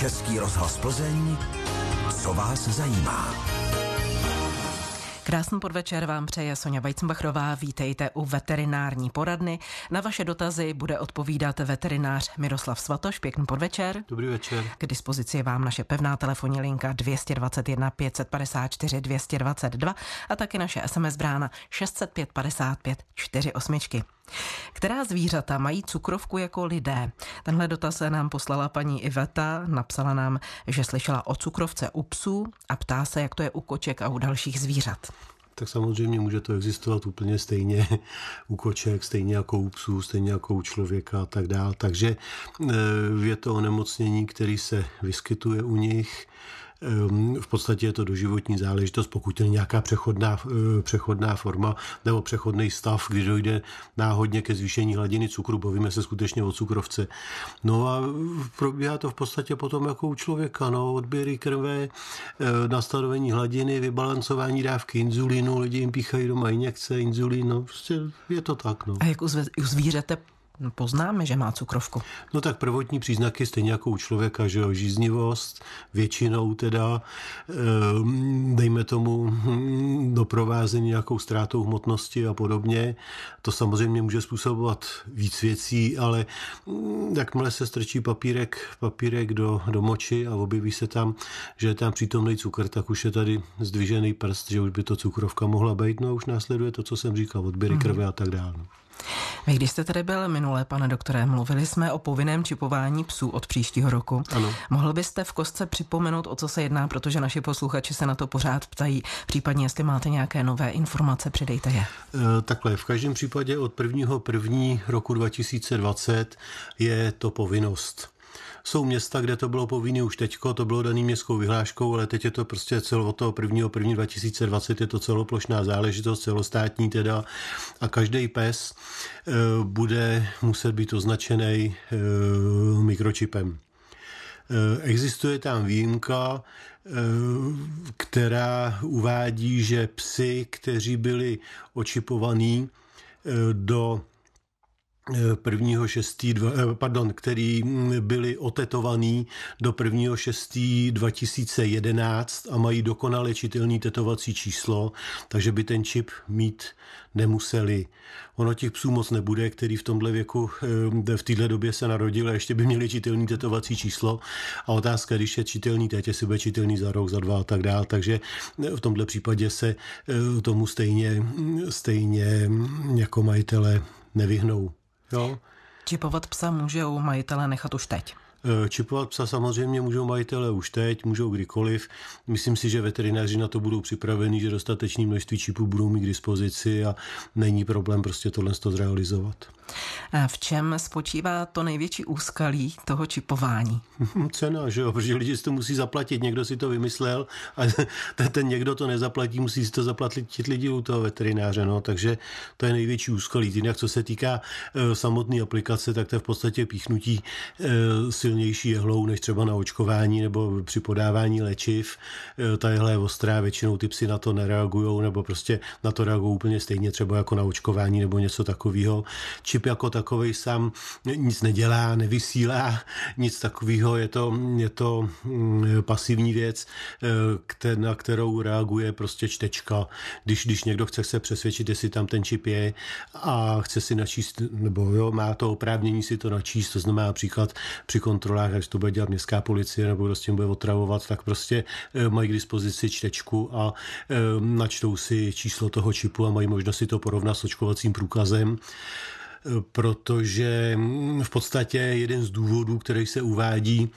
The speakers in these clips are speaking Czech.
Český rozhlas Plzeň, co vás zajímá. Krásný podvečer vám přeje Sonja Weizenbachrová. Vítejte u veterinární poradny. Na vaše dotazy bude odpovídat veterinář Miroslav Svatoš. Pěkný podvečer. Dobrý večer. K dispozici je vám naše pevná telefonní linka 221 554 222 a taky naše SMS brána 605 55 48. Která zvířata mají cukrovku jako lidé? Tenhle dotaz nám poslala paní Iveta. Napsala nám, že slyšela o cukrovce u psů a ptá se, jak to je u koček a u dalších zvířat. Tak samozřejmě může to existovat úplně stejně u koček, stejně jako u psů, stejně jako u člověka a tak dále. Takže je to onemocnění, který se vyskytuje u nich. V podstatě je to doživotní záležitost, pokud je nějaká přechodná forma nebo přechodný stav, kdy dojde náhodně ke zvýšení hladiny cukru, bavíme se skutečně o cukrovce. No a probíhá to v podstatě potom jako u člověka, odběry krve, nastavení hladiny, vybalancování dávky inzulínu, lidi jim píchají doma injekce, inzulín, prostě je to tak. A jak u zvířete poznáme, že má cukrovku? No tak prvotní příznaky stejně jako u člověka, že jo, žíznivost, většinou teda, dejme tomu, doprovázení nějakou ztrátou hmotnosti a podobně. To samozřejmě může způsobovat víc věcí, ale jakmile se strčí papírek do moči a objeví se tam, že je tam přítomný cukr, tak už je tady zdvižený prst, že už by to cukrovka mohla být, no a už následuje to, co jsem říkal, odběry krve a tak dále. Vy, když jste tady byl minule, pane doktore, mluvili jsme o povinném čipování psů od příštího roku. Ano. Mohl byste v kostce připomenout, o co se jedná, protože naši posluchači se na to pořád ptají, případně jestli máte nějaké nové informace, přidejte je. Takhle, v každém případě od 1.1. roku 2020 je to povinnost. Jsou města, kde to bylo povinné už teďko, to bylo daný městskou vyhláškou, ale teď je to prostě od toho 1.1. 2020 je to celoplošná záležitost, celostátní teda, a každý pes bude muset být označený mikročipem. Existuje tam výjimka, která uvádí, že psi, kteří byli očipovaní do který byli otetovaní do 1.6.2011 a mají dokonale čitelný tetovací číslo, takže by ten čip mít nemuseli. Ono těch psů moc nebude, který v tomhle věku, v této době se narodil a ještě by měli čitelný tetovací číslo. A otázka, když je čitelný teď, jestli bude čitelný za rok, za 2 a tak dále. Takže v tomhle případě se tomu stejně jako majitele nevyhnou. Jo? Čipovat psa můžou majitele nechat už teď? Čipovat psa samozřejmě můžou majitele už teď, můžou kdykoliv. Myslím si, že veterináři na to budou připraveni, že dostatečné množství čipů budou mít k dispozici a není problém prostě tohle zrealizovat. A v čem spočívá to největší úskalí toho čipování? Cena, že jo, protože lidi si to musí zaplatit, někdo si to vymyslel a ten někdo to nezaplatí, musí si to zaplatit lidi u toho veterináře, takže to je největší úskalí. Jinak co se týká samotné aplikace, tak to je v podstatě píchnutí silnější jehlou než třeba na očkování nebo při podávání léčiv. Ta jehla je ostrá, většinou ty psy na to nereagujou nebo prostě na to reagují úplně stejně třeba jako na očkování nebo něco takového. Čip jako takovej sám nic nedělá, nevysílá, nic takového, je to pasivní věc, na kterou reaguje prostě čtečka. Když někdo chce se přesvědčit, jestli tam ten čip je a chce si načíst, nebo má to oprávnění si to načíst, to znamená například při kontrolách, až to bude dělat městská policie nebo kdo s tím bude otravovat, tak prostě mají k dispozici čtečku a načtou si číslo toho čipu a mají možnost si to porovnat s očkovacím průkazem. Protože v podstatě jeden z důvodů, který se uvádí,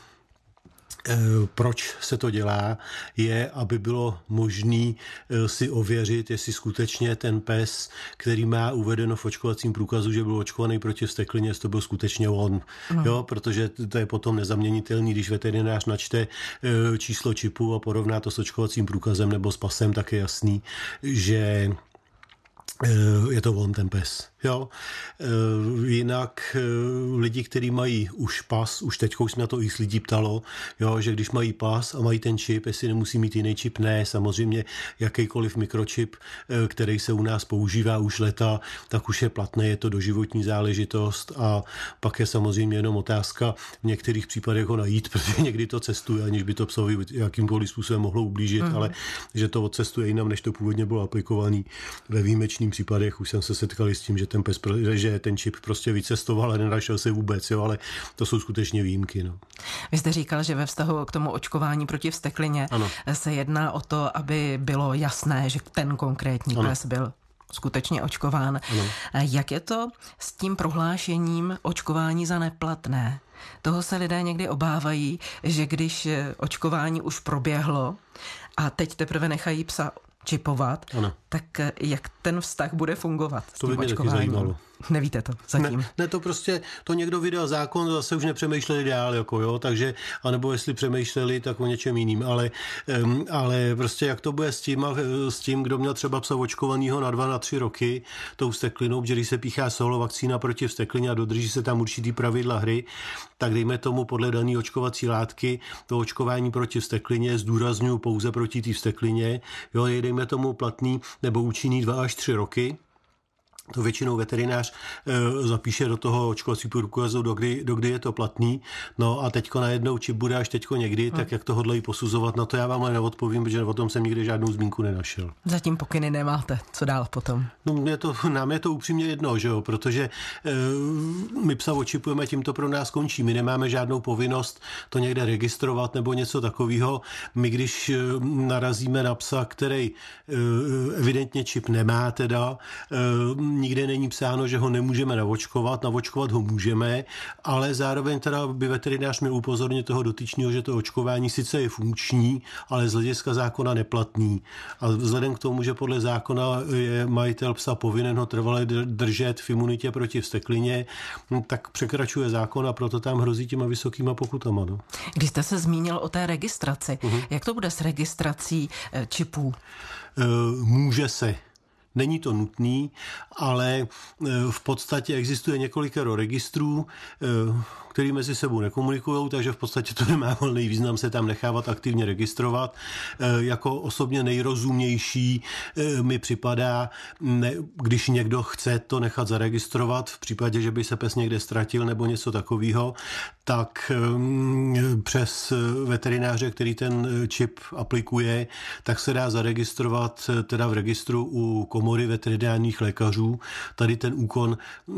proč se to dělá, je, aby bylo možné si ověřit, jestli skutečně ten pes, který má uvedeno v očkovacím průkazu, že byl očkovaný proti vzteklině, jestli to byl skutečně on. Jo, protože to je potom nezaměnitelný, když veterinář načte číslo čipu a porovná to s očkovacím průkazem nebo s pasem, tak je jasný, že je to on ten pes. Jo, jinak lidi, kteří mají už pas, už teďko jsme na to x lidí ptalo, jo, že když mají pas a mají ten čip, jestli nemusí mít jiný čip, ne, samozřejmě jakýkoliv mikročip, který se u nás používá už leta, tak už je platný, je to doživotní záležitost a pak je samozřejmě jenom otázka v některých případech ho najít, protože někdy to cestuje, aniž by to psovi jakýmkoliv způsobem mohlo ublížit, ale že to odcestuje jinam, než to původně bylo aplikovaný. Ve výjimečných případech už jsem se setkal s tím, že ten čip prostě vycestoval a nenašel se vůbec, jo, ale to jsou skutečně výjimky. No. Vy jste říkal, že ve vztahu k tomu očkování proti vzteklině se jedná o to, aby bylo jasné, že ten konkrétní pes byl skutečně očkován. Ano. Jak je to s tím prohlášením očkování za neplatné? Toho se lidé někdy obávají, že když očkování už proběhlo a teď teprve nechají psa čipovat, tak jak ten vztah bude fungovat s tím očkováním? Nevíte to zatím? Ne, to někdo vydal zákon, zase už nepřemýšleli dál, jako jo, takže, anebo jestli přemýšleli, tak o něčem jiným, ale prostě jak to bude s tím, kdo měl třeba psa očkovanýho na 2, na 3 roky, tou vzteklinou, že když se píchá solo vakcína proti vzteklině a dodrží se tam určitý pravidla hry, tak dejme tomu podle daný očkovací látky, to očkování proti vzteklině zdůrazňuji pouze proti té vzteklině, jo, je dejme tomu platný nebo účinný 2 až 3 roky. To většinou veterinář zapíše do toho očkovacího průkazu, dokdy je to platný. No a teďko najednou čip bude až teďko někdy, tak jak to hodlají posuzovat, na to já vám ale neodpovím, protože o tom jsem nikdy žádnou zmínku nenašel. Zatím pokyny nemáte. Co dál potom? No nám je to upřímně jedno, že jo, protože my psa očipujeme, tím to pro nás končí. My nemáme žádnou povinnost to někde registrovat nebo něco takového. My když narazíme na psa, který evidentně čip nemá teda, nikde není psáno, že ho nemůžeme navočkovat ho můžeme, ale zároveň teda by veterinář měl upozornit toho dotyčního, že to očkování sice je funkční, ale z hlediska zákona neplatný. A vzhledem k tomu, že podle zákona je majitel psa povinen ho trvale držet v imunitě proti vzteklině, tak překračuje zákon a proto tam hrozí těma vysokýma pokutama. No. Když jste se zmínil o té registraci, jak to bude s registrací čipů? Může se. Není to nutný, ale v podstatě existuje několikero registrů, který mezi sebou nekomunikují, takže v podstatě to nemá volný význam se tam nechávat aktivně registrovat. Jako osobně nejrozumnější mi připadá, když někdo chce to nechat zaregistrovat, v případě, že by se pes někde ztratil nebo něco takového, tak přes veterináře, který ten čip aplikuje, tak se dá zaregistrovat teda v registru u komory veterinárních lékařů. Tady ten úkon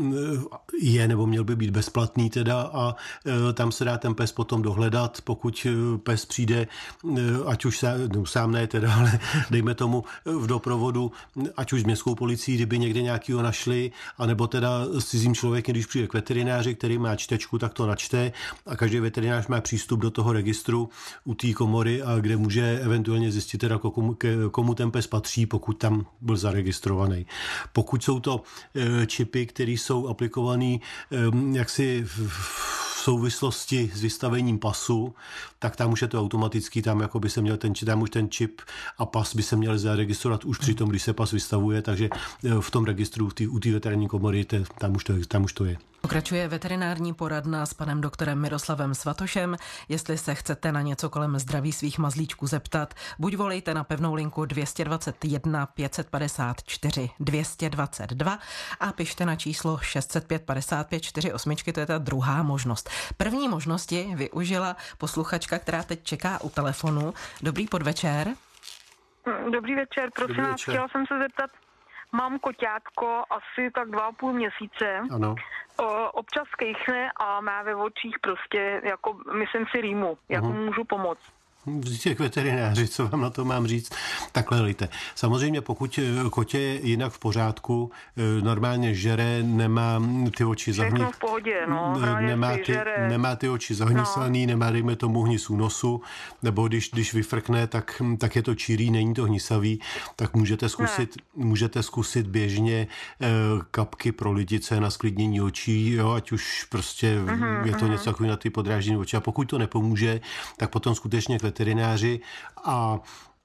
je nebo měl by být bezplatný teda a tam se dá ten pes potom dohledat, pokud pes přijde, ať už sám ne teda, ale dejme tomu v doprovodu, ať už s městskou policií, kdyby někde nějakýho našli, anebo teda s cizím člověkem, když přijde k veterináři, který má čtečku, tak to načte a každý veterinář má přístup do toho registru u té komory, a kde může eventuálně zjistit teda, komu ten pes patří, pokud tam byl zaregistrovaný. Pokud jsou to čipy, které jsou aplikované jaksi v souvislosti s vystavením pasu, tak tam už je to automaticky, tam jako by se měl tam už ten čip a pas by se měl zaregistrovat už při tom, když se pas vystavuje, takže v tom registru u té veterinární komory tam už to je. Pokračuje veterinární poradna s panem doktorem Miroslavem Svatošem. Jestli se chcete na něco kolem zdraví svých mazlíčků zeptat, buď volejte na pevnou linku 221 554 222 a pište na číslo 605 55 48, to je ta druhá možnost. První možnosti využila posluchačka, která teď čeká u telefonu. Dobrý podvečer. Dobrý večer, prosím vás, chtěla jsem se zeptat, mám koťátko asi tak 2,5 měsíce. Ano. Občas kejchne a má ve očích prostě, jako myslím si rýmu, jak mu můžu pomoct. Těch veterináři, co vám na to mám říct? Takhle lejte. Samozřejmě pokud kotě je jinak v pořádku, normálně žere, nemá ty oči zahnísaný. Všechno v pohodě, no. Nemá ty oči zahnísaný, nemá, dejme tomu, hnis u nosu, nebo když vyfrkne, tak je to čirý, není to hnisavý, tak můžete zkusit běžně kapky pro lidice na sklidnění očí, jo, ať už prostě je to něco takový na ty podráždění oči. A pokud to nepomůže, tak potom skutečně veterináři a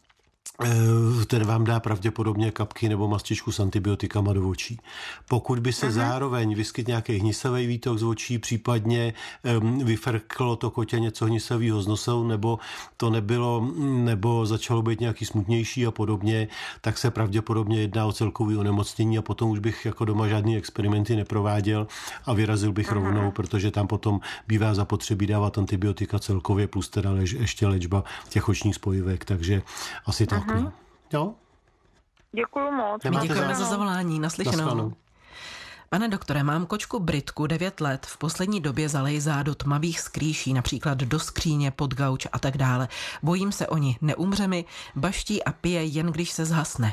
ten vám dá pravděpodobně kapky nebo mastičku s antibiotikama do očí. Pokud by se zároveň vyskytl nějaký hnisavý výtok z očí, případně vyfrklo to kotě něco hnisavého z nosou, nebo to nebylo, nebo začalo být nějaký smutnější a podobně, tak se pravděpodobně jedná o celkový onemocnění a potom už bych jako doma žádný experimenty neprováděl a vyrazil bych rovnou, protože tam potom bývá zapotřebí dávat antibiotika celkově plus teda ještě léčba těch očních spojivek, takže asi tak. Jo? Děkuju moc. Děkujeme za zavolání. Naslyšenou. Pane doktore, mám kočku Britku 9 let. V poslední době zalejzá do tmavých skrýší, například do skříně, pod gauč a tak dále. Bojím se o ní. Neumře mi, baští a pije jen když se zhasne.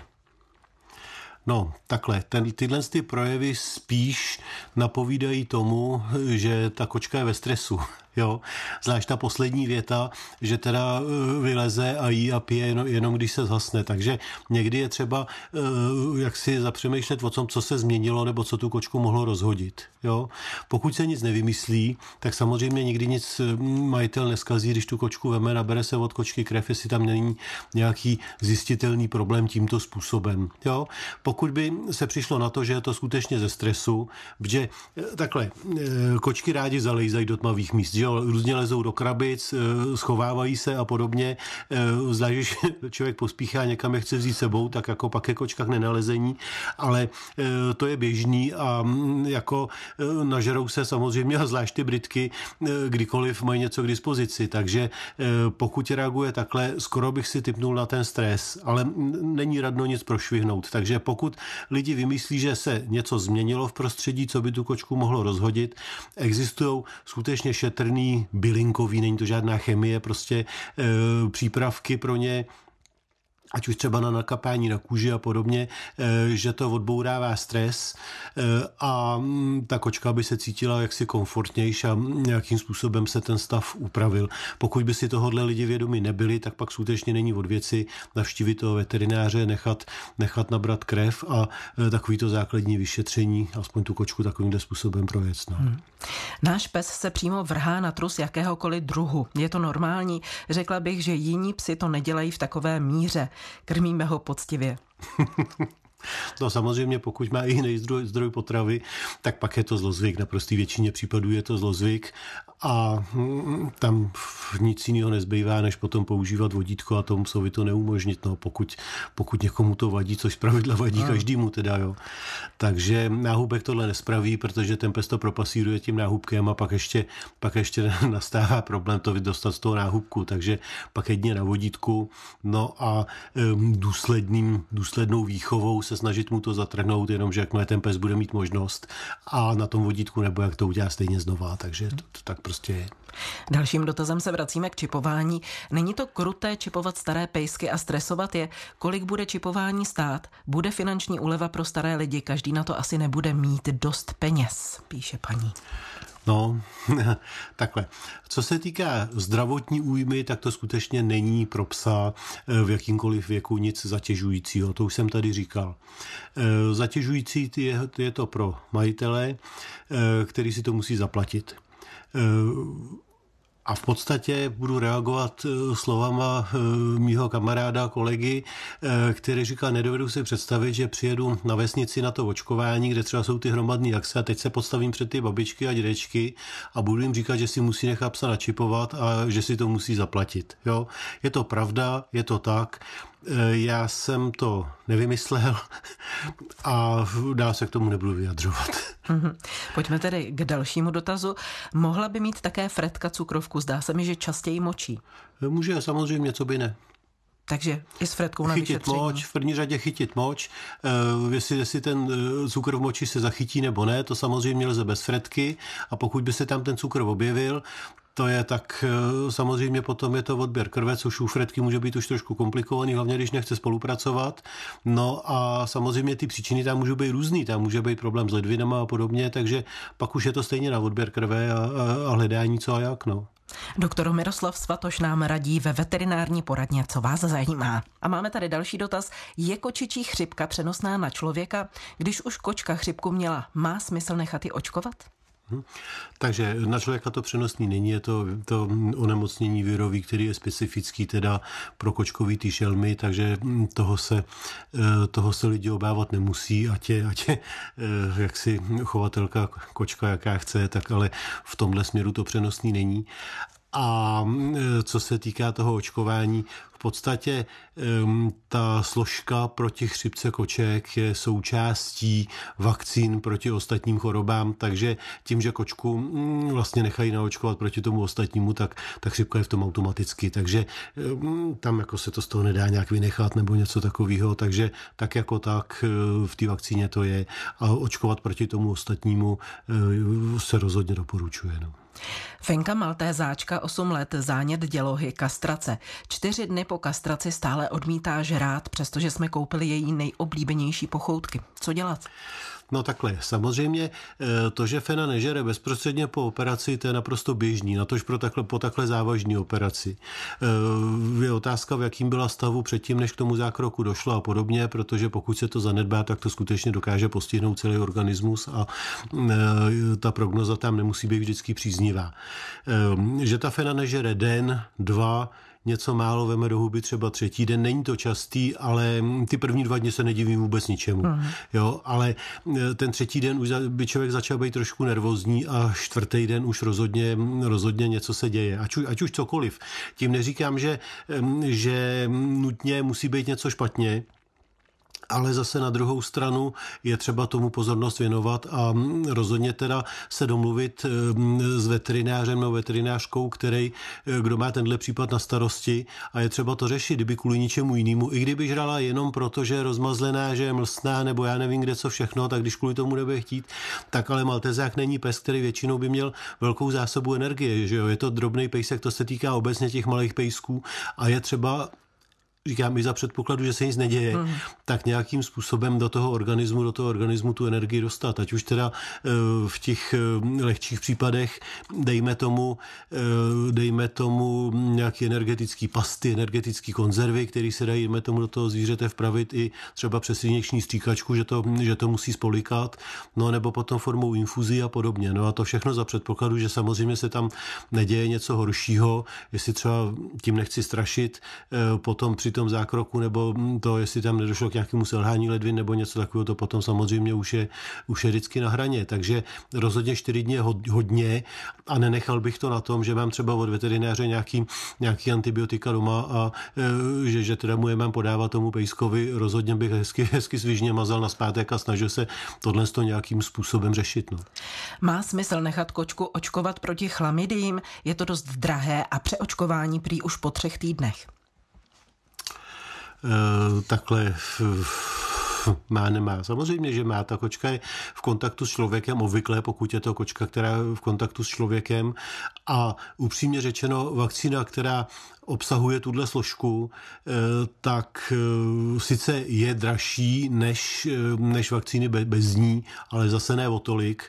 No, takhle, tyhle ty projevy spíš napovídají tomu, že ta kočka je ve stresu. Jo, zvlášť ta poslední věta, že teda vyleze a jí a pije jenom když se zhasne. Takže někdy je třeba jak si zapřemýšlet o tom, co se změnilo nebo co tu kočku mohlo rozhodit. Jo? Pokud se nic nevymyslí, tak samozřejmě nikdy nic majitel neskazí, když tu kočku veme, nabere se od kočky krev, jestli tam není nějaký zjistitelný problém tímto způsobem. Jo? Pokud by se přišlo na to, že je to skutečně ze stresu, protože takhle, kočky rádi zalejzají do tmavých míst, jo, různě lezou do krabic, schovávají se a podobně. Zvlášť, když člověk pospíchá, někam je chce vzít sebou, tak jako pak je kočka k nenalezení, ale to je běžný a jako nažerou se samozřejmě, a zvlášť ty Britky, kdykoliv mají něco k dispozici. Takže pokud reaguje takhle, skoro bych si tipnul na ten stres, ale není radno nic prošvihnout. Takže pokud lidi vymyslí, že se něco změnilo v prostředí, co by tu kočku mohlo rozhodit, existují skutečně šetrný, bylinkový, není to žádná chemie, prostě přípravky pro ně, ať už třeba na nakapání na kůži a podobně, že to odbourává stres a ta kočka by se cítila jaksi komfortnější a nějakým způsobem se ten stav upravil. Pokud by si tohodle lidi vědomi nebyli, tak pak skutečně není od věci navštívit toho veterináře, nechat nabrat krev a takovýto základní vyšetření, aspoň tu kočku takovýmhle způsobem projet. No. Náš pes se přímo vrhá na trus jakéhokoliv druhu. Je to normální? Řekla bych, že jiní psi to nedělají v takové míře. Krmíme ho poctivě. No samozřejmě, pokud má i jiný zdroj potravy, tak pak je to zlozvyk. Na prostý většině případů je to zlozvyk a tam nic jiného nezbývá, než potom používat vodítko a tomu psovi to neumožnit, no, pokud někomu to vadí, což zpravidla vadí každému teda, jo. Takže náhubek tohle nespraví, protože ten pes to propasíruje tím náhubkem a pak ještě nastává problém to dostat z toho náhubku, takže pak jedině na vodítku, no a důslednou výchovou se snažit mu to zatrhnout, jenomže jakmile ten pes bude mít možnost a na tom vodítku nebo jak to udělá stejně znova, takže to tak prostě je. Dalším dotazem se vracíme k čipování. Není to kruté čipovat staré pejsky a stresovat je? Kolik bude čipování stát? Bude finanční úleva pro staré lidi? Každý na to asi nebude mít dost peněz, píše paní. No, takhle. Co se týká zdravotní újmy, tak to skutečně není pro psa v jakýmkoliv věku nic zatěžujícího. To už jsem tady říkal. Zatěžující je to pro majitele, který si to musí zaplatit. A v podstatě budu reagovat slovama mýho kamaráda, kolegy, který říkal, nedovedu si představit, že přijedu na vesnici na to očkování, kde třeba jsou ty hromadné akce a teď se postavím před ty babičky a dědečky a budu jim říkat, že si musí nechat psa načipovat a že si to musí zaplatit. Jo? Je to pravda, je to tak. Já jsem to nevymyslel a dál se k tomu nebudu vyjadřovat. Pojďme tedy k dalšímu dotazu. Mohla by mít také Fredka cukrovku? Zdá se mi, že častěji močí. Může, samozřejmě, co by ne. Takže i s Fredkou na vyšetření. Moč, v první řadě chytit moč, jestli ten cukr v moči se zachytí nebo ne, to samozřejmě lze bez Fredky a pokud by se tam ten cukr objevil, to je tak, samozřejmě potom je to odběr krve, což u Fredky může být už trošku komplikovaný, hlavně když nechce spolupracovat. No a samozřejmě ty příčiny tam můžou být různý, tam může být problém s ledvinama a podobně, takže pak už je to stejně na odběr krve a hledání co a jak, no. Doktor Miroslav Svatoš nám radí ve veterinární poradně, co vás zajímá. A máme tady další dotaz. Je kočičí chřipka přenosná na člověka? Když už kočka chřipku měla, má smysl nechat ji očkovat? Takže na člověka to přenosný není, je to onemocnění virový, který je specifický teda pro kočkovitý šelmy, takže toho se lidi obávat nemusí, ať je jaksi chovatelka kočka jaká chce, tak ale v tomhle směru to přenosný není. A co se týká toho očkování, v podstatě ta složka proti chřipce koček je součástí vakcín proti ostatním chorobám, takže tím, že kočku vlastně nechají naočkovat proti tomu ostatnímu, tak ta chřipka je v tom automaticky, takže tam jako se to z toho nedá nějak vynechat nebo něco takového, takže tak jako tak v té vakcíně to je a očkovat proti tomu ostatnímu se rozhodně doporučuje. No. Fenka Maltézáčka, 8 let, zánět dělohy, kastrace. 4 dny po kastraci stále odmítá žrát, přestože jsme koupili její nejoblíbenější pochoutky. Co dělat? No takhle, samozřejmě to, že Fena nežere bezprostředně po operaci, to je naprosto běžný, natož po takhle závažné operaci. Je otázka, v jakým byla stavu předtím, než k tomu zákroku došlo a podobně, protože pokud se to zanedbá, tak to skutečně dokáže postihnout celý organismus a ta prognoza tam nemusí být vždycky příznivá. Že ta Fena nežere den, 2, něco málo veme do huby třeba 3. den, není to častý, ale ty první 2 dny se nedivím vůbec ničemu. Jo, ale ten 3. den už by člověk začal být trošku nervózní a 4. den už rozhodně něco se děje. Ať už cokoliv. Tím neříkám, že nutně musí být něco špatně, ale zase na druhou stranu je třeba tomu pozornost věnovat a rozhodně teda se domluvit s veterinářem nebo veterinářkou, kdo má tenhle případ na starosti a je třeba to řešit, kdyby kvůli ničemu jinému. I kdyby žrala jenom proto, že je rozmazlená, že je mlsná nebo já nevím kde co všechno, tak když kvůli tomu nebude chtít, tak ale maltezák není pes, který většinou by měl velkou zásobu energie. Že jo? Je to drobný pejsek, to se týká obecně těch malých pejsků a je třeba, říkám i za předpokladu, že se nic neděje, tak nějakým způsobem do toho organismu tu energii dostat. Ať už teda v těch lehčích případech dejme tomu nějaký energetický pasty, energetický konzervy, které se dají dejme tomu do toho zvířete vpravit i třeba přes injekční stříkačku, že to musí spolikat, no nebo potom formou infuzí a podobně. No a to všechno za předpokladu, že samozřejmě se tam neděje něco horšího, jestli třeba tím nechci strašit, potom při tom zákroku, nebo to, jestli tam nedošlo k nějakému selhání ledvin nebo něco takového, to potom samozřejmě už je vždycky na hraně. Takže rozhodně 4 dny je hodně a nenechal bych to na tom, že mám třeba od veterináře nějaký antibiotika doma a že teda mu je mám podávat tomu pejskovi. Rozhodně bych hezky svižně mazal nazpátek a snažil se tohle nějakým způsobem řešit. No. Má smysl nechat kočku očkovat proti chlamydiím? Je to dost drahé a přeočkování prý už po 3 týdnech. Takhle nemá. Samozřejmě, že má. Ta kočka je v kontaktu s člověkem obvykle, pokud je to kočka, která je v kontaktu s člověkem a upřímně řečeno vakcína, která obsahuje tuhle složku, tak sice je dražší než vakcíny bez ní, ale zase ne o tolik,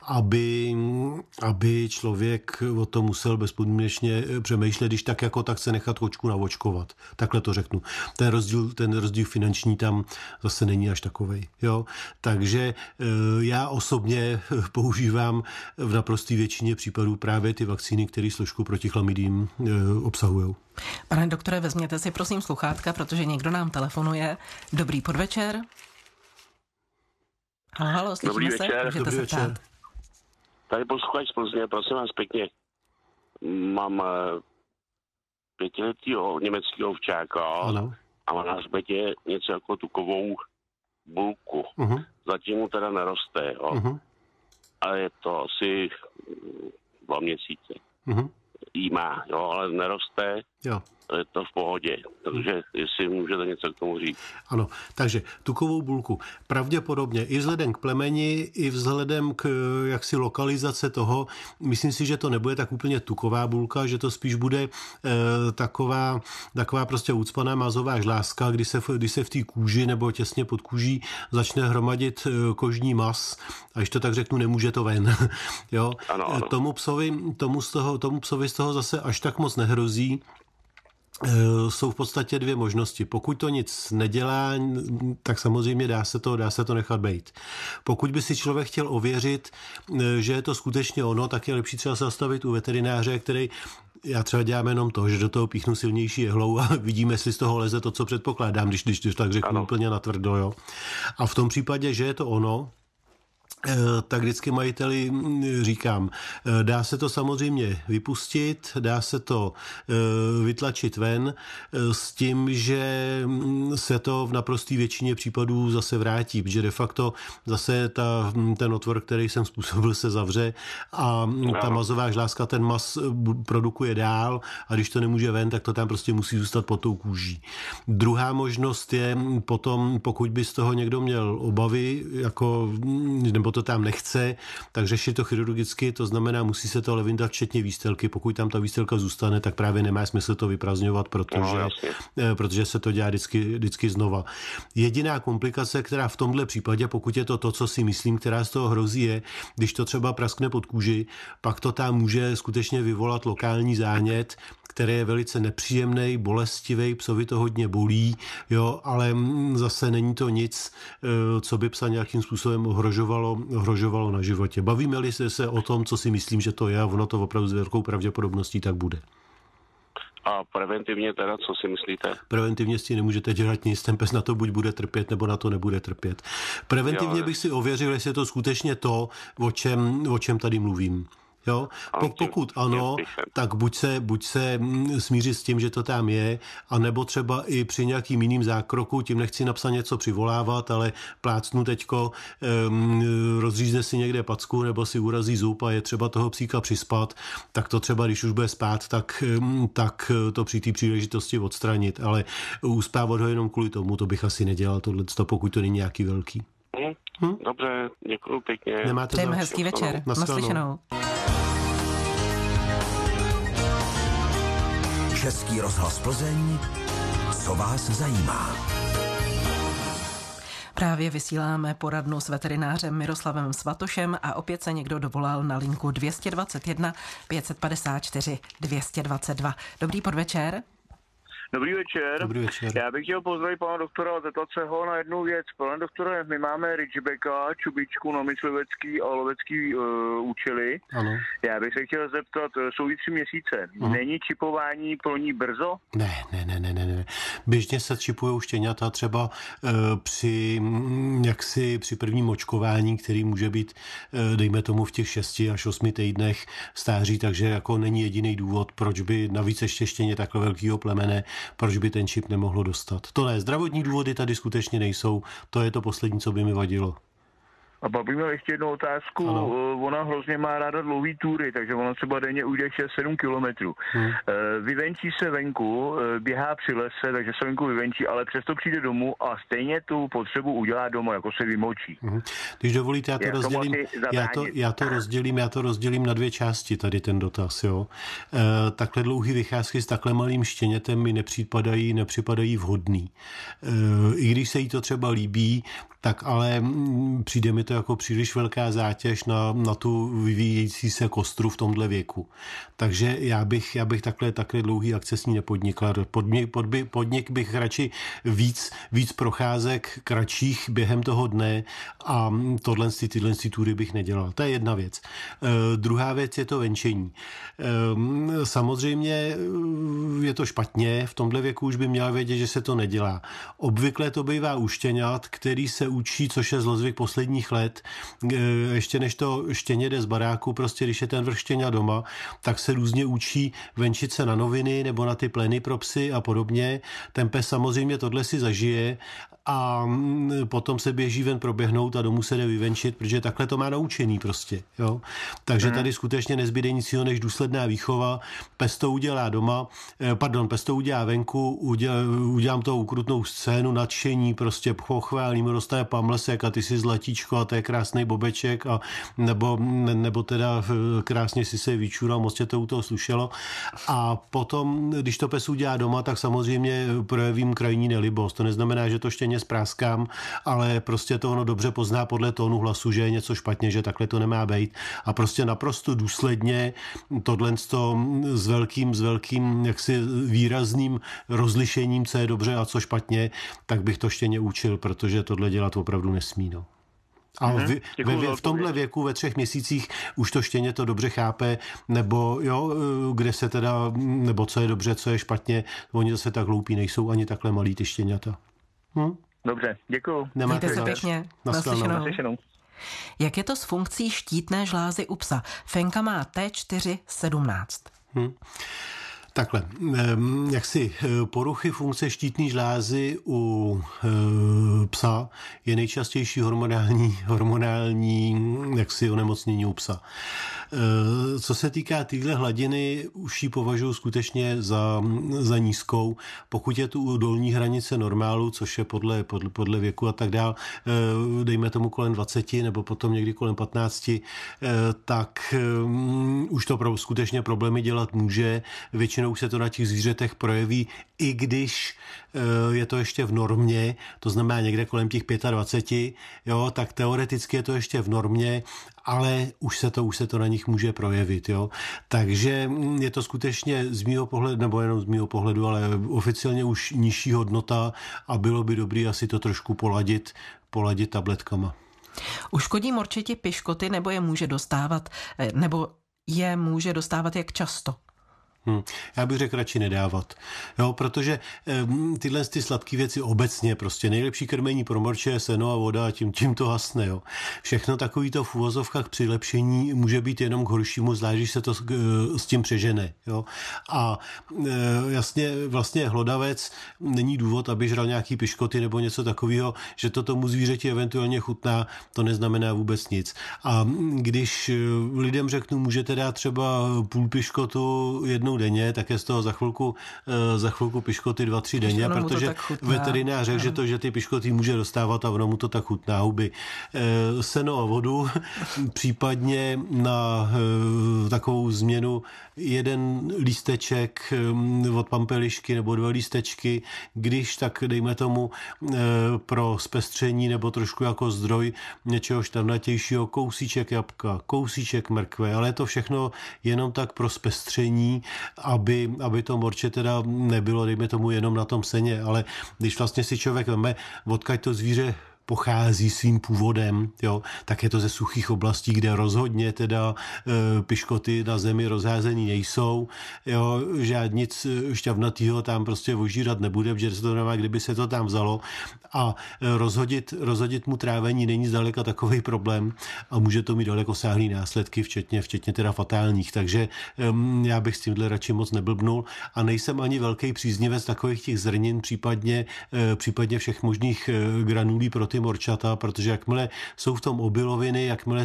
aby člověk o tom musel bezpodmínečně přemýšlet, když tak jako tak se nechat kočku naočkovat. Takhle to řeknu. Ten rozdíl finanční tam zase není až takovej. Jo? Takže já osobně používám v naprosté většině případů právě ty vakcíny, které složku proti chlamydím obsahují. Pane doktore, vezměte si prosím sluchátka, protože někdo nám telefonuje. Dobrý podvečer. Halo, slyšíme Dobrý se? večer. Můžete se ptát. Tady posluchač z Plzně, prosím vás pěkně. Mám 5letýho německého ovčáka a má na hřbetě něco jako tukovou bulku. Zatím mu teda neroste, jo. Ale je to asi 2 měsíce. Jí má, jo, ale neroste. Jo. Je to v pohodě, takže jestli můžete něco k tomu říct. Ano, takže tukovou bulku. Pravděpodobně i vzhledem k plemeni, i vzhledem k jaksi lokalizace toho, myslím si, že to nebude tak úplně tuková bulka, že to spíš bude taková prostě ucpaná mazová žláska, kdy se v té kůži nebo těsně pod kůží začne hromadit kožní mas, a když to tak řeknu, nemůže to ven. Jo? Ano. Tomu psovi z toho zase až tak moc nehrozí. Jsou v podstatě dvě možnosti. Pokud to nic nedělá, tak samozřejmě dá se to nechat bejt. Pokud by si člověk chtěl ověřit, že je to skutečně ono, tak je lepší třeba se zastavit u veterináře, který já třeba dělám jenom to, že do toho píchnu silnější jehlou a vidíme, jestli z toho leze to, co předpokládám, když tak řeknu úplně natvrdo. Jo. A v tom případě, že je to ono, tak vždycky majiteli říkám, dá se to samozřejmě vypustit, dá se to vytlačit ven s tím, že se to v naprosté většině případů zase vrátí, protože de facto zase ten otvor, který jsem způsobil, se zavře a ta mazová žláska ten maz produkuje dál a když to nemůže ven, tak to tam prostě musí zůstat pod tou kůží. Druhá možnost je potom, pokud by z toho někdo měl obavy, jako nebo to tam nechce, tak řešit to chirurgicky, to znamená, musí se to ale vyndat včetně výstelky. Pokud tam ta výstelka zůstane, tak právě nemá smysl to vyprazňovat, protože se to dělá vždycky znova. Jediná komplikace, která v tomhle případě, pokud je to, co si myslím, která z toho hrozí, je, když to třeba praskne pod kůži, pak to tam může skutečně vyvolat lokální zánět, který je velice nepříjemný, bolestivý, psovi to hodně bolí, jo, ale zase není to nic, co by psa nějakým způsobem ohrožovalo na životě. Bavíme-li se o tom, co si myslím, že to je, a ono to opravdu s velkou pravděpodobností tak bude. A preventivně teda, co si myslíte? Preventivně si nemůžete dělat nic, ten pes na to buď bude trpět, nebo na to nebude trpět. Preventivně bych si ověřil, jestli je to skutečně to, o čem tady mluvím. Jo? Pokud ano, tak buď se smířit s tím, že to tam je, anebo třeba i při nějakým jiným zákroku, tím nechci napsat něco přivolávat, ale plácnu teďko, rozřízne si někde packu nebo si urazí zub a je třeba toho psíka přispat, tak to třeba, když už bude spát, tak to při té příležitosti odstranit, ale uspávat ho jenom kvůli tomu, to bych asi nedělal tohleto, pokud to není nějaký velký. Dobře, děkuju pěkně. Přejeme hezký večer. Naslyšenou. Český rozhlas Plzeň, co vás zajímá. Právě vysíláme poradnu s veterinářem Miroslavem Svatošem a opět se někdo dovolal na linku 221 554 222. Dobrý podvečer. Dobrý večer. Dobrý večer. Já bych chtěl pozdravit pana doktora a zeptat se ho na jednu věc. Pane doktore, my máme Ridgebacka, čubičku na myslivecký a lovecký účely. Ano. Já bych se chtěl zeptat, jsou 3 měsíce. Není čipování pro ní brzo? Ne. Běžně se čipují štěňata třeba při prvním očkování, který může být, dejme tomu, v těch 6 až 8 týdnech stáří, takže jako není jediný důvod, proč by navíc ještě štěně takhle velkého plemene, proč by ten čip nemohlo dostat. To ne, zdravotní důvody tady skutečně nejsou, to je to poslední, co by mi vadilo. A pak bych měl ještě jednu otázku. Ano. Ona hrozně má ráda dlouhý túry, takže ona třeba denně ujde 6-7 kilometrů. Vyvenčí se venku, běhá při lese, takže se venku vyvenčí, ale přesto přijde domů a stejně tu potřebu udělá doma, jako se vymočí. Když dovolíte, já to rozdělím na 2 části, tady ten dotaz. Jo. Takhle dlouhý vycházky s takhle malým štěnětem mi nepřipadají vhodný. I když se jí to třeba líbí, tak ale přijde mi to jako příliš velká zátěž na tu vyvíjející se kostru v tomhle věku. Takže já bych takhle dlouhý akcesní nepodnikl. Podnik bych radši víc procházek kratších během toho dne a tyhle tury bych nedělal. To je jedna věc. Druhá věc je to venčení. Samozřejmě je to špatně, v tomhle věku už by měla vědět, že se to nedělá. Obvykle to bývá u štěňat, který se učí, což je zlozvyk posledních let, ještě než to štěně jde z baráku, prostě když je ten vrch štěňa doma, tak se různě učí venčit se na noviny nebo na ty pleny pro psy a podobně. Ten pes samozřejmě tohle si zažije a potom se běží ven proběhnout a domů se jde vyvenčit, protože takhle to má naučený prostě. Jo? Takže tady skutečně nezbyde nic jiného než důsledná výchova. Pes to udělá pes to udělá venku, udělám to ukrutnou scénu, nadšení, prostě pochválím, dostane pamlsek a ty si zlatíčko a to je krásný bobeček a nebo teda krásně si se vyčural, moc tě to u toho slušelo. A potom, když to pes udělá doma, tak samozřejmě projevím krajní nelibost. To neznamená, že to štěně samozřejmě spráskám, ale prostě to ono dobře pozná podle tónu hlasu, že je něco špatně, že takhle to nemá být. A prostě naprosto důsledně tohle s velkým jaksi výrazným rozlišením, co je dobře a co špatně, tak bych to štěně učil, protože tohle dělat opravdu nesmí. No. A v tomhle věku ve 3 měsících už to štěně to dobře chápe, nebo jo, kde se teda, nebo co je dobře, co je špatně, oni zase tak hloupí nejsou ani takhle malí ty štěňata. Dobře, děkuju. Mějte se pěkně. Naslyšenou. Jak je to s funkcí štítné žlázy u psa? Fenka má T417. Takhle, jaksi poruchy funkce štítné žlázy u psa je nejčastější hormonální jaksi onemocnění u psa. Co se týká téhle hladiny, už ji považuji skutečně za nízkou. Pokud je tu u dolní hranice normálu, což je podle věku a tak dál, dejme tomu kolem 20 nebo potom někdy kolem 15, tak už to skutečně problémy dělat může. Většinou se to na těch zvířetech projeví, i když je to ještě v normě, to znamená někde kolem těch 25, jo, tak teoreticky je to ještě v normě, ale už se to na nich může projevit. Jo. Takže je to skutečně z mýho pohledu, nebo jenom z mýho pohledu, ale oficiálně už nižší hodnota a bylo by dobré asi to trošku poladit tabletkama. Uškodí morčeti piškoty, nebo je může dostávat jak často? Já bych řekl radši nedávat. Jo, protože tyhle ty sladké věci obecně prostě nejlepší krmení pro morče je seno a voda a tím to hasne. Jo. Všechno takovýto v uvozovkách přilepšení může být jenom k horšímu, zvlášť, když se to s tím přežene. Jo. A jasně vlastně hlodavec není důvod, aby žral nějaký piškoty nebo něco takového, že to tomu zvířeti eventuálně chutná, to neznamená vůbec nic. A když lidem řeknu, můžete dát třeba půl piškotu jednou denně, tak je z toho za chvilku piškoty 2-3 denně, protože veterinář řekl, že ty piškoty může dostávat a ono mu to tak chutná huby. Seno a vodu, případně na takovou změnu 1 lísteček od pampelišky nebo 2 lístečky, když tak dejme tomu pro zpestření nebo trošku jako zdroj něčeho šťavnatějšího, kousíček jabka, kousíček mrkve, ale je to všechno jenom tak pro zpestření, aby to morče teda nebylo, dejme tomu, jenom na tom seně, ale když vlastně si člověk veme, odkud to zvíře pochází svým původem, jo, tak je to ze suchých oblastí, kde rozhodně teda piškoty na zemi rozházený nejsou, jo, nic šťavnatýho tam prostě ožírat nebude, protože se to znamená, kdyby se to tam vzalo a rozhodit mu trávení není zdaleka takový problém a může to mít dalekosáhlý následky, včetně teda fatálních, takže já bych s tímhle radši moc neblbnul a nejsem ani velký příznivec takových těch zrnin, případně všech možných granulí pro ty morčata, protože jakmile jsou v tom obiloviny, jakmile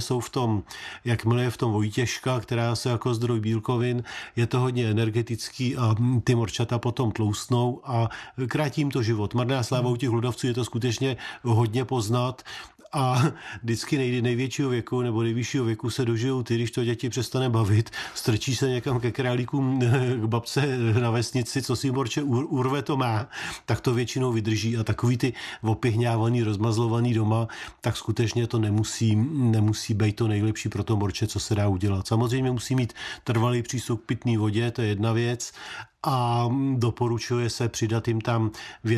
je v tom vojtěžka, která se jako zdroj bílkovin, je to hodně energetický a ty morčata potom tloustnou a krátí jim to život. Marná sláva u těch hlodavců je to skutečně hodně poznat a vždycky největšího věku nebo nejvyššího věku se dožijou ty, když to děti přestane bavit, strčí se někam ke králíkům, k babce na vesnici, co si morče urve to má, tak to většinou vydrží a takový ty opihňávaný, rozmazlovaný doma, tak skutečně to nemusí být to nejlepší pro to morče, co se dá udělat. Samozřejmě musí mít trvalý přístup k pitné vodě, to je jedna věc, a doporučuje se přidat jim tam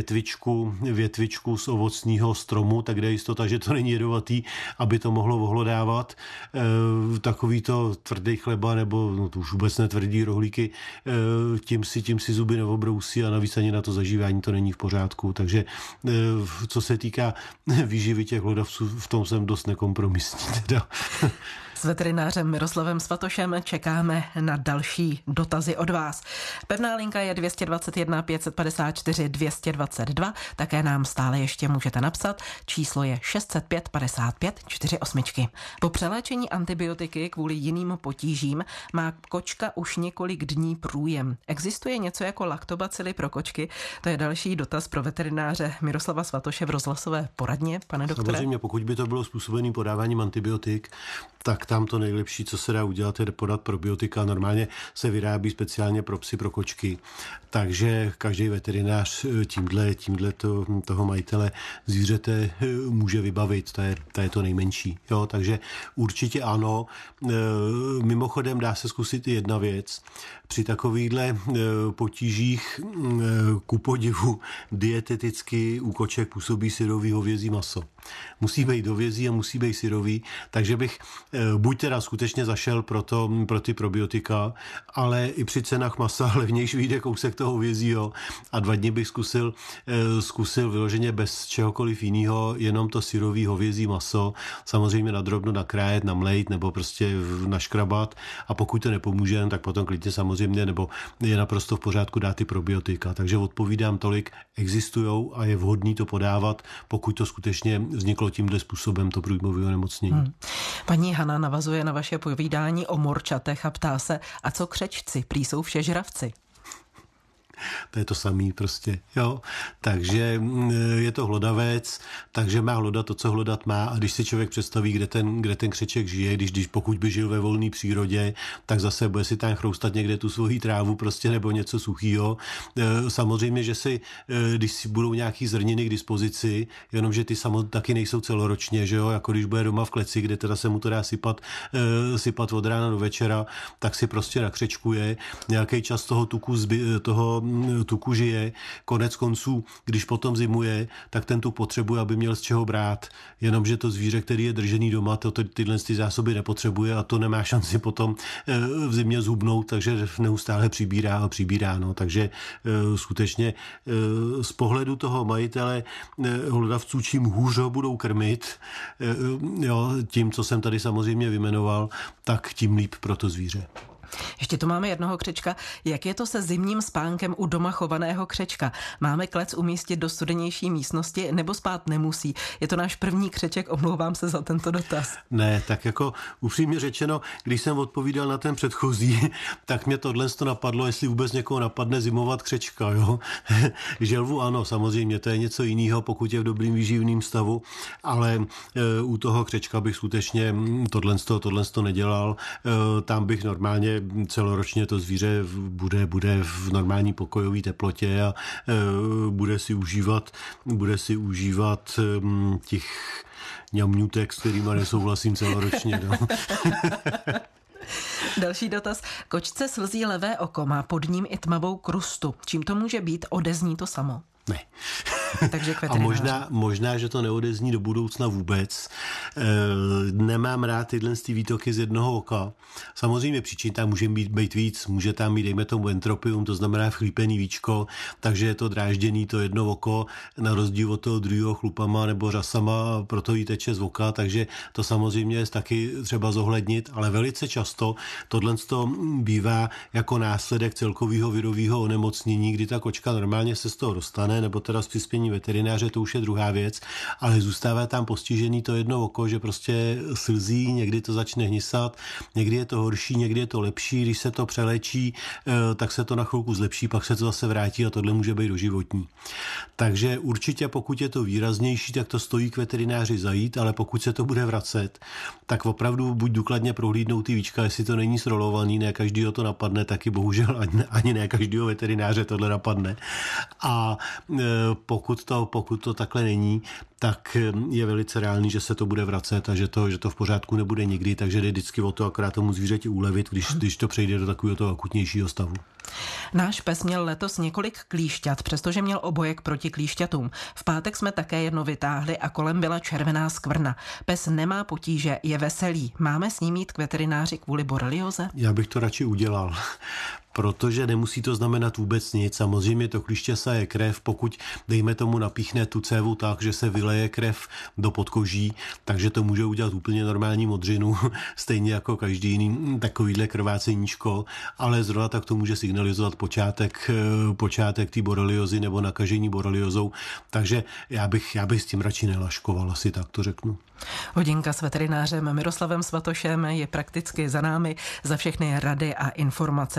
větvičku z ovocného stromu, tak je jistota, že to není jedovatý, aby to mohlo ohlodávat. Takovýto tvrdý chleba nebo to už vůbec netvrdý rohlíky, tím si zuby neobrousí a navíc ani na to zažívání to není v pořádku. Takže co se týká výživy těch hlodavců, v tom jsem dost nekompromisní. Teda. S veterinářem Miroslavem Svatošem čekáme na další dotazy od vás. Pevná linka je 221 554 222, také nám stále ještě můžete napsat, číslo je 605 55 48. Po přeléčení antibiotiky kvůli jiným potížím má kočka už několik dní průjem. Existuje něco jako laktobacily pro kočky? To je další dotaz pro veterináře Miroslava Svatoše v rozhlasové poradně, pane doktore. Samozřejmě, pokud by to bylo způsobené podáváním antibiotik, tak tam to nejlepší, co se dá udělat, je podat probiotika. Normálně se vyrábí speciálně pro psy, pro kočky. Takže každý veterinář tímhle toho majitele zvířete může vybavit. To je to nejmenší. Jo? Takže určitě ano. Mimochodem dá se zkusit i jedna věc. Při takovýchhle potížích ku podivu dieteticky u koček působí syrový hovězí maso. Musí být hovězí a musí být syrový, takže bych buď teda skutečně zašel pro ty probiotika, ale i při cenách masa levnější vyjde kousek toho hovězího a 2 dny bych zkusil vyloženě bez čehokoliv jiného, jenom to syrový hovězí maso, samozřejmě nadrobno nakrájet, namlejt nebo prostě naškrabat, a pokud to nepomůže, tak potom klidně samozřejmě, nebo je naprosto v pořádku dát ty probiotika. Takže odpovídám tolik, existujou a je vhodný to podávat, pokud to skutečně vzniklo tímhle způsobem, to průjmové onemocnění. Paní Hana navazuje na vaše povídání o morčatech a ptá se, a co křečci, prý jsou všežravci? To je to samý prostě, jo. Takže je to hlodavec, takže má hlodat to, co hlodat má, a když si člověk představí, kde ten křeček žije, když pokud by žil ve volné přírodě, tak zase bude si tam chroustat někde tu svoji trávu prostě nebo něco suchýho. Samozřejmě, že když si budou nějaký zrniny k dispozici, jenomže ty taky nejsou celoročně, že jo, jako když bude doma v kleci, kde teda se mu to dá sypat od rána do večera, tak si prostě nakřečkuje. Nějaký čas toho tuku žije. Konec konců, když potom zimuje, tak ten tuk potřebuje, aby měl z čeho brát. Jenomže to zvíře, který je držený doma, tyhle zásoby nepotřebuje a to nemá šanci potom v zimě zhubnout, takže neustále přibírá. No. Takže skutečně z pohledu toho majitele hlodavců, čím hůř ho budou krmit, tím, co jsem tady samozřejmě vyjmenoval, tak tím líp pro to zvíře. Ještě tu máme jednoho křečka. Jak je to se zimním spánkem u doma chovaného křečka? Máme klec umístit do studenější místnosti nebo spát nemusí? Je to náš první křeček, omlouvám se za tento dotaz. Ne, tak jako upřímně řečeno, když jsem odpovídal na ten předchozí, tak mě tohle napadlo, jestli vůbec někoho napadne zimovat křečka, jo. Želvu ano, samozřejmě, to je něco jiného, pokud je v dobrým výživným stavu, ale u toho křečka bych skutečně tohle nedělal. Tam bych normálně celoročně to zvíře bude v normální pokojové teplotě a bude si užívat těch ňamňutek, s kterýma nesouhlasím celoročně. No. Další dotaz. Kočce slzí levé oko, má pod ním i tmavou krustu. Čím to může být? Odezní to samo? Ne. Takže a možná, že to neodezní do budoucna vůbec. Nemám rád tyhle výtoky z jednoho oka. Samozřejmě příčin tam může být víc, může tam být, dejme tomu, entropium, to znamená vchlípený víčko, takže je to drážděný to jedno oko, na rozdíl od toho druhého chlupama nebo řasama, proto jí teče z oka, takže to samozřejmě je taky třeba zohlednit, ale velice často tohle bývá jako následek celkového virového onemocnění, kdy ta kočka normálně se z toho dostane, nebo teda z přispění veterináře, to už je druhá věc, ale zůstává tam postižený to jedno oko, že prostě slzí, někdy to začne hnisat, někdy je to horší, někdy je to lepší, když se to přelečí, tak se to na chvilku zlepší, pak se to zase vrátí a tohle může být doživotní. Takže určitě pokud je to výraznější, tak to stojí k veterináři zajít, ale pokud se to bude vracet, tak opravdu buď důkladně prohlídnout ty víčka, jestli to není srolovaný, ne každýho to napadne, taky bohužel ani ne každýho veterináře tohle napadne. A pokud to takhle není, tak je velice reálný, že se to bude vracet a že to v pořádku nebude nikdy, takže jde vždycky o to akorát tomu zvířeti ulevit, když to přejde do takového toho akutnějšího stavu. Náš pes měl letos několik klíšťat, přestože měl obojek proti klíšťatům. V pátek jsme také jedno vytáhli a kolem byla červená skvrna. Pes nemá potíže, je veselý. Máme s ním jít k veterináři kvůli borelioze? Já bych to radši udělal. Protože nemusí to znamenat vůbec nic. Samozřejmě to klíště saje krev, pokud dejme tomu napíchne tu cévu tak, že se vyleje krev do podkoží, takže to může udělat úplně normální modřinu, stejně jako každý jiný takovýhle krváceníčko, ale zrovna tak to může signalizovat počátek té boreliozy nebo nakažení boreliozou, takže já bych s tím radši nelaškoval, asi tak to řeknu. Hodinka s veterinářem Miroslavem Svatošem je prakticky za námi. Za všechny rady a informace v dnešní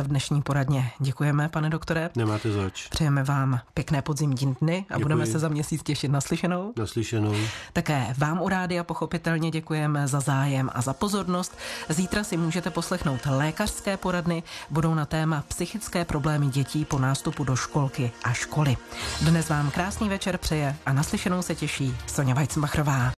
poradně děkujeme, pane doktore. Nemáte zač. Přejeme vám pěkné podzimní dny a budeme se za měsíc těšit naslyšenou. Naslyšenou. Také vám u rádia pochopitelně děkujeme za zájem a za pozornost. Zítra si můžete poslechnout lékařské poradny, budou na téma psychické problémy dětí po nástupu do školky a školy. Dnes vám krásný večer přeje a naslyšenou se těší Sonja Weizmacherová.